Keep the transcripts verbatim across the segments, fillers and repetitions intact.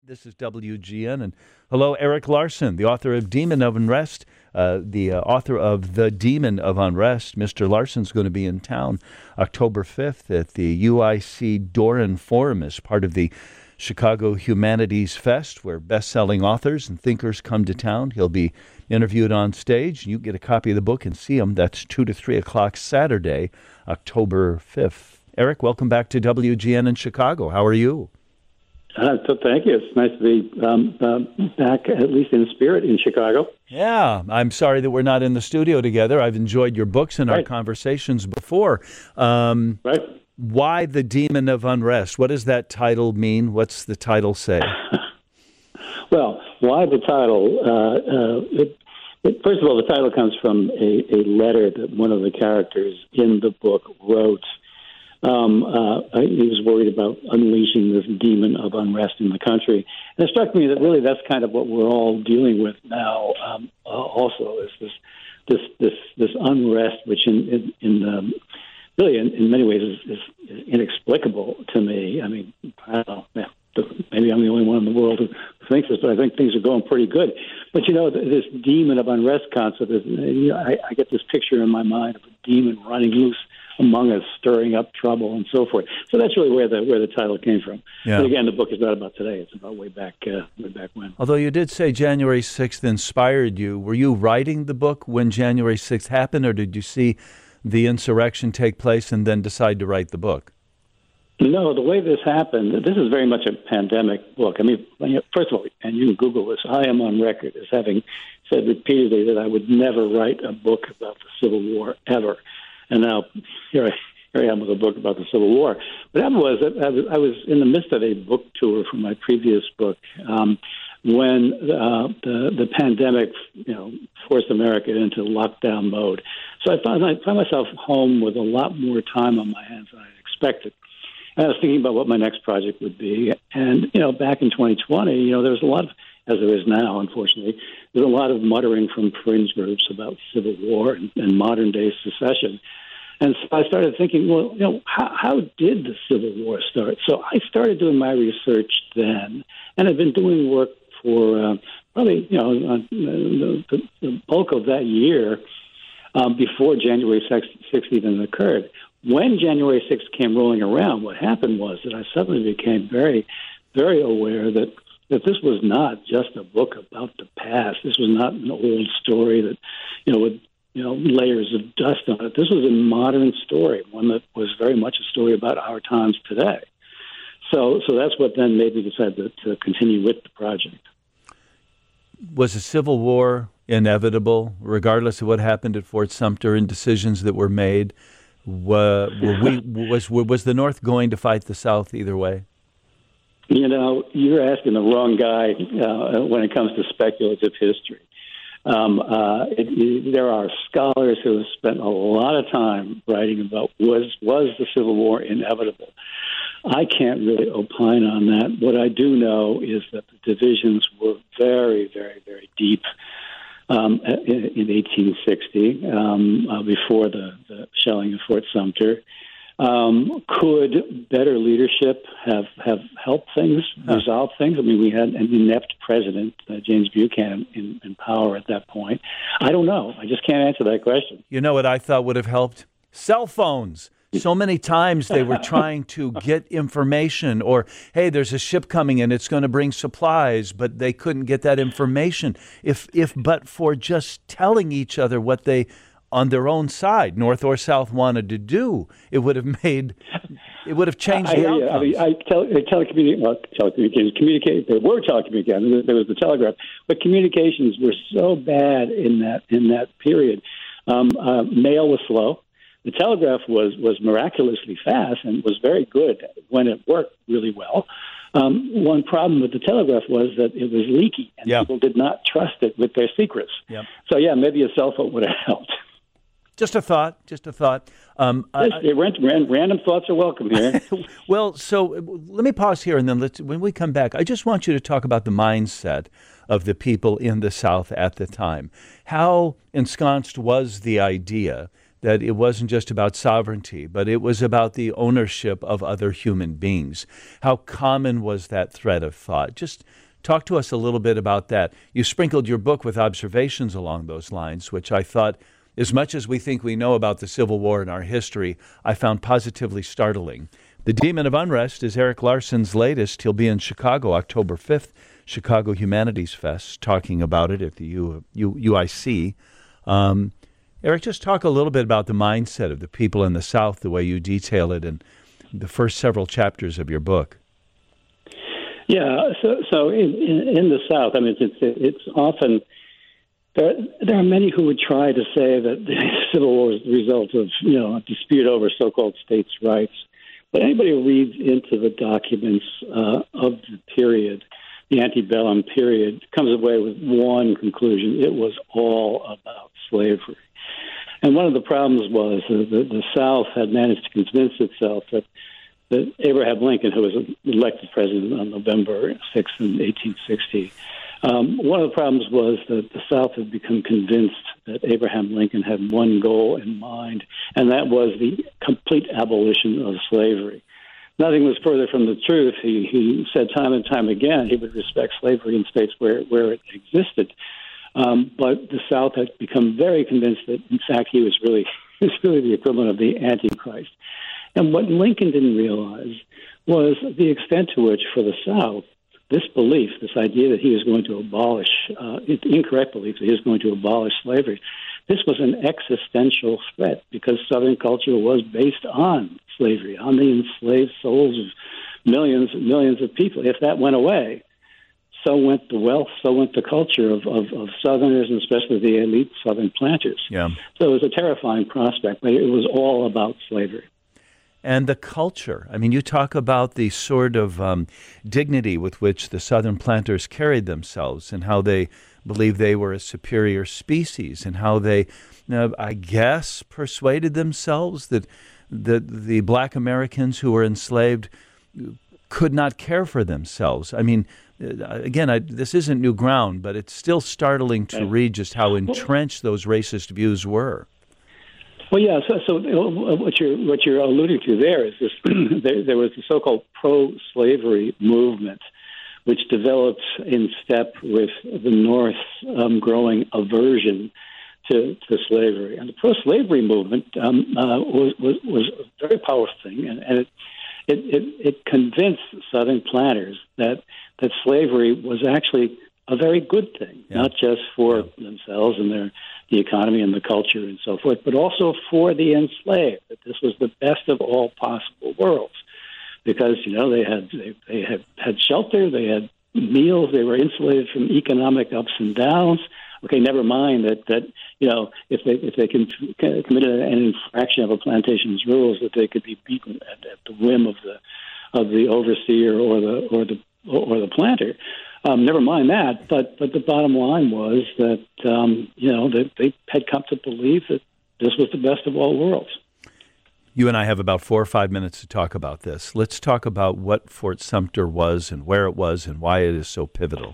This is W G N, and hello, Erik Larson, the author of Demon of Unrest, uh, the uh, author of The Demon of Unrest. Mister Larson's going to be in town October fifth at the U I C Doran Forum as part of the Chicago Humanities Fest, where best-selling authors and thinkers come to town. He'll be interviewed on stage. You get a copy of the book and see him. That's two to three o'clock Saturday, October fifth. Erik, welcome back to W G N in Chicago. How are you? Uh, so thank you. It's nice to be um, uh, back, at least in spirit, in Chicago. Yeah, I'm sorry that we're not in the studio together. I've enjoyed your books and right. our conversations before. Um, right. Why The Demon of Unrest? What does that title mean? What's the title say? Well, why the title? Uh, uh, it, it, first of all, the title comes from a, a letter that one of the characters in the book wrote. Um, uh, he was worried about unleashing this demon of unrest in the country. And it struck me that really that's kind of what we're all dealing with now. Um, uh, also, is this this this this unrest, which in in, in um, really in, in many ways is, is, is inexplicable to me. I mean, I don't know. Maybe I'm the only one in the world who thinks this, but I think things are going pretty good. But you know, this demon of unrest concept is. You know, I, I get this picture in my mind of a demon running loose among us, stirring up trouble and so forth. So that's really where the where the title came from. Yeah. But again, the book is not about today; it's about way back uh, way back when. Although you did say January sixth inspired you, were you writing the book when January sixth happened, or did you see the insurrection take place and then decide to write the book? No, the way this happened, this is very much a pandemic book. I mean, first of all, and you can Google this, I am on record as having said repeatedly that I would never write a book about the Civil War ever. And now here I, here I am with a book about the Civil War. What happened was that I was, I was in the midst of a book tour for my previous book um, when uh, the the pandemic, you know, forced America into lockdown mode. So I found I found myself home with a lot more time on my hands than I expected. And I was thinking about what my next project would be. And you know, back in twenty twenty, you know, there was a lot of, as there is now, unfortunately, there's a lot of muttering from fringe groups about civil war and, and modern-day secession. And so I started thinking, well, you know, how, how did the Civil War start? So I started doing my research then, and I've been doing work for uh, probably, you know, uh, the, the, the bulk of that year um, before January sixth even occurred. When January sixth came rolling around, what happened was that I suddenly became very, very aware that that this was not just a book about the past. This was not an old story that, you know, with, you know, layers of dust on it. This was a modern story, one that was very much a story about our times today. So so that's what then made me decide to, to continue with the project. Was a civil war inevitable, regardless of what happened at Fort Sumter and decisions that were made? Were, were we, was, was the North going to fight the South either way? You know, you're asking the wrong guy uh, when it comes to speculative history. Um, uh, it, it, there are scholars who have spent a lot of time writing about was was the Civil War inevitable. I can't really opine on that. What I do know is that the divisions were very, very, very deep um, in, in eighteen sixty, um, uh, before the, the shelling of Fort Sumter. Um, could better leadership have, have helped things, resolve things? I mean, we had an inept president, uh, James Buchanan, in, in power at that point. I don't know. I just can't answer that question. You know what I thought would have helped? Cell phones. So many times they were trying to get information or, hey, there's a ship coming in, it's going to bring supplies, but they couldn't get that information. If, if but for just telling each other what they on their own side, North or South, wanted to do, it would have made, it would have changed I, the I, outcomes. I mean, I tele, telecommunications, well, telecommunications, communicate. There were telecommunications. There was the telegraph, but communications were so bad in that in that period. Um, uh, mail was slow. The telegraph was was miraculously fast and was very good when it worked really well. Um, one problem with the telegraph was that it was leaky, and yeah. people did not trust it with their secrets. Yep. So, yeah, maybe a cell phone would have helped. Just a thought, just a thought. Um, yes, I, ran, random thoughts are welcome here. Well, so let me pause here, and then let's, when we come back, I just want you to talk about the mindset of the people in the South at the time. How ensconced was the idea that it wasn't just about sovereignty, but it was about the ownership of other human beings. How common was that thread of thought? Just talk to us a little bit about that. You sprinkled your book with observations along those lines, which I thought, as much as we think we know about the Civil War in our history, I found positively startling. The Demon of Unrest is Erik Larson's latest. He'll be in Chicago October fifth, Chicago Humanities Fest, talking about it at the U, U, U I C. Um, Erik, just talk a little bit about the mindset of the people in the South, the way you detail it in the first several chapters of your book. Yeah, so so in, in, in the South, I mean, it's it's often there. There are many who would try to say that the Civil War is the result of you know a dispute over so-called states' rights. But anybody who reads into the documents uh, of the period, the antebellum period, comes away with one conclusion: it was all about slavery. And one of the problems was that the, the South had managed to convince itself that that Abraham Lincoln, who was elected president on November sixth in eighteen sixty, um, one of the problems was that the South had become convinced that Abraham Lincoln had one goal in mind, and that was the complete abolition of slavery. Nothing was further from the truth. He, he said time and time again he would respect slavery in states where, where it existed. Um, but the South had become very convinced that, in fact, he was really, he was really the equivalent of the Antichrist. And what Lincoln didn't realize was the extent to which, for the South, this belief, this idea that he was going to abolish, uh, incorrect belief that he was going to abolish slavery, this was an existential threat because Southern culture was based on slavery, on the enslaved souls of millions and millions of people. If that went away, so went the wealth, so went the culture of, of, of Southerners, and especially the elite Southern planters. Yeah. So it was a terrifying prospect, but it was all about slavery. And the culture. I mean, you talk about the sort of um, dignity with which the Southern planters carried themselves and how they believed they were a superior species and how they, uh, I guess, persuaded themselves that, that the black Americans who were enslaved could not care for themselves. I mean, again, I, this isn't new ground, but it's still startling to read just how entrenched those racist views were. Well, yeah. So, so what you're what you're alluding to there is this: there, there was the so-called pro-slavery movement, which developed in step with the North's um, growing aversion to, to slavery. And the pro-slavery movement um, uh, was, was was a very powerful thing, and, and it, it it it convinced Southern planters that that slavery was actually a very good thing, yeah. not just for yeah. themselves and their the economy and the culture and so forth, but also for the enslaved, that this was the best of all possible worlds. Because, you know, they had they, they had, had shelter, they had meals, they were insulated from economic ups and downs. Okay, never mind that, that you know, if they if they can, can committed an infraction of a plantation's rules, that they could be beaten at, at the whim of the of the overseer or the or the or the planter. Um, never mind that, but but the bottom line was that um, you know that they had come to believe that this was the best of all worlds. You and I have about four or five minutes to talk about this. Let's talk about what Fort Sumter was and where it was and why it is so pivotal.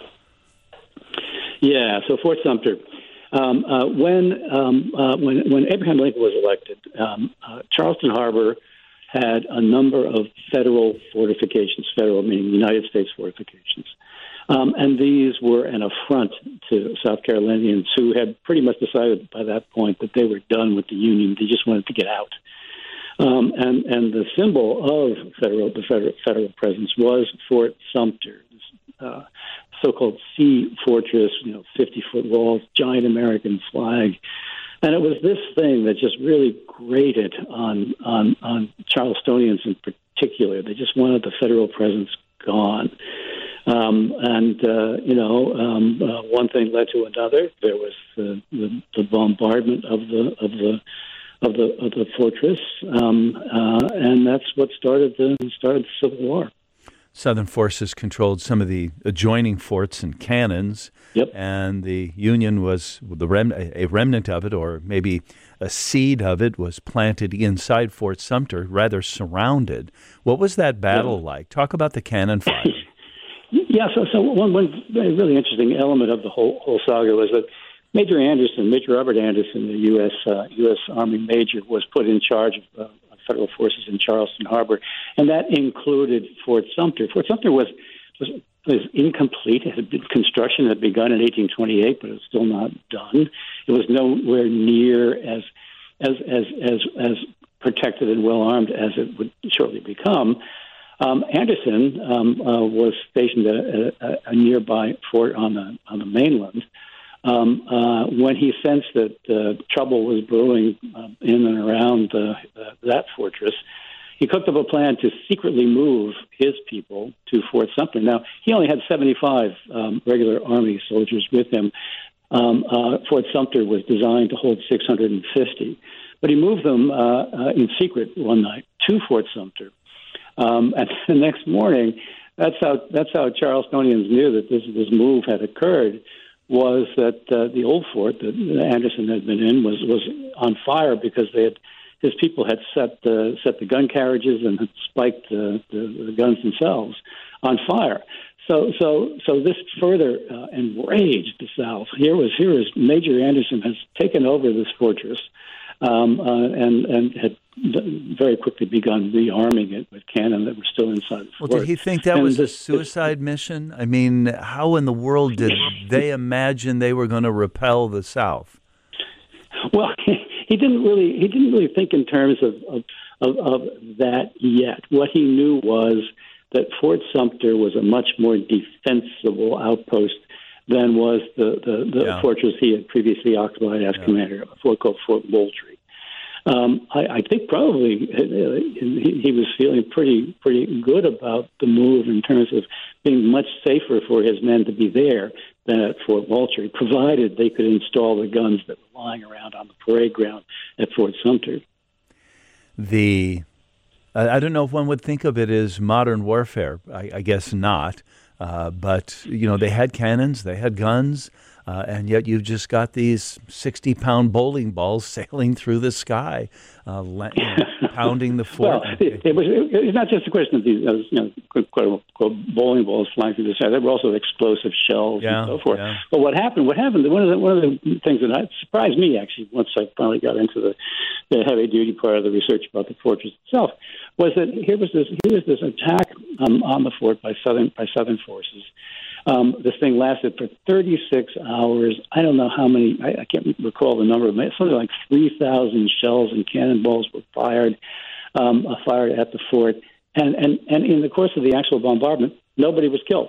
Yeah, so Fort Sumter. Um, uh, when um, uh, when when Abraham Lincoln was elected, um, uh, Charleston Harbor had a number of federal fortifications, federal meaning United States fortifications. Um, and these were an affront to South Carolinians who had pretty much decided by that point that they were done with the Union. They just wanted to get out. Um, and, and the symbol of federal, the federal, federal presence was Fort Sumter, this uh, so-called sea fortress, you know, fifty-foot walls, giant American flag. And it was this thing that just really grated on, on, on Charlestonians in particular. They just wanted the federal presence gone. Um, and, uh, you know, um, uh, one thing led to another. There was the, the, the bombardment of the of the of the of the fortress, um, uh, and that's what started the started the Civil War. Southern forces controlled some of the adjoining forts and cannons, yep. and the Union was the rem- a remnant of it, or maybe a seed of it, was planted inside Fort Sumter, rather surrounded. What was that battle yeah. like? Talk about the cannon fire. Yeah, so so one one really interesting element of the whole whole saga was that Major Anderson, Major Robert Anderson, the U S Uh, U S Army major, was put in charge of uh, federal forces in Charleston Harbor, and that included Fort Sumter. Fort Sumter was was, was incomplete. It had been, construction had begun in eighteen twenty-eight, but it was still not done. It was nowhere near as as as as, as protected and well armed as it would shortly become. Um, Anderson um, uh, was stationed at a, a, a nearby fort on the on the mainland. Um, uh, when he sensed that uh, trouble was brewing uh, in and around uh, uh, that fortress, he cooked up a plan to secretly move his people to Fort Sumter. Now, he only had seventy-five um, regular Army soldiers with him. Um, uh, Fort Sumter was designed to hold six hundred fifty, but he moved them uh, uh, in secret one night to Fort Sumter. Um, and the next morning, that's how that's how Charlestonians knew that this this move had occurred. Was that uh, the old fort that Anderson had been in was, was on fire because they had his people had set the set the gun carriages and had spiked uh, the, the guns themselves on fire. So so so this further uh, enraged the South. Here was here was Major Anderson has taken over this fortress um, uh, and and had very quickly begun rearming it with cannon that were still inside the fort. Well, did he think that and was this, a suicide this, mission? I mean, how in the world did they imagine they were going to repel the South? Well, he didn't really he didn't really think in terms of, of, of, of that yet. What he knew was that Fort Sumter was a much more defensible outpost than was the, the, the yeah. fortress he had previously occupied as yeah. commander, a fort called Fort Moultrie. Um, I, I think probably he, he was feeling pretty pretty good about the move in terms of being much safer for his men to be there than at Fort Moultrie, provided they could install the guns that were lying around on the parade ground at Fort Sumter. The I don't know if one would think of it as modern warfare. I, I guess not. Uh, but, you know, they had cannons, they had guns, uh, and yet you've just got these sixty-pound bowling balls sailing through the sky, uh, you know, pounding the fort. Well, it, it was it, it's not just a question of these, uh, you know, quote, quote, quote, bowling balls flying through the sky. There were also explosive shells yeah, and so forth. Yeah. But what happened? What happened? One of the one of the things that surprised me actually, once I finally got into the, the heavy duty part of the research about the fortress itself, was that here was this here was this attack um, on the fort by southern by southern forces. Um, this thing lasted for thirty-six hours. I don't know how many. I, I can't recall the number. Something like three thousand shells and cannonballs were fired um, uh, fired at the fort. And, and and in the course of the actual bombardment, nobody was killed.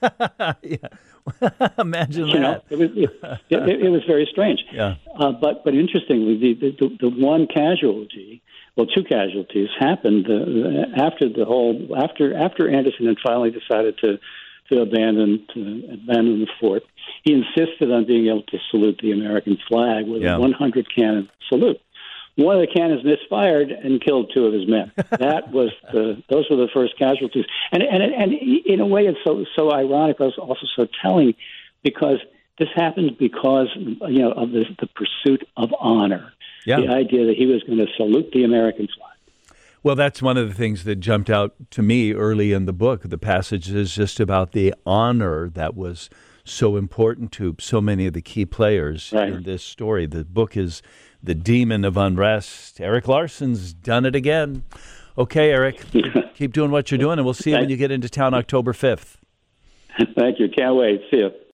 Yeah, imagine you that. Know, it was it, it, it was very strange. Yeah. Uh, but but interestingly, the, the the one casualty. Well, two casualties happened uh, after the whole after after Anderson had finally decided to to abandon to abandon the fort. He insisted on being able to salute the American flag with yeah. a one hundred cannon salute. One of the cannons misfired and killed two of his men. That was the those were the first casualties. And and and in a way, it's so so ironic, but it's also so telling, because this happened because you know of the, the pursuit of honor. Yeah. The idea that he was going to salute the American flag. Well, that's one of the things that jumped out to me early in the book. The passage is just about the honor that was so important to so many of the key players right. in this story. The book is The Demon of Unrest. Erik Larson's done it again. Okay, Erik, keep doing what you're doing, and we'll see you when you get into town October fifth. Thank you. Can't wait. See you.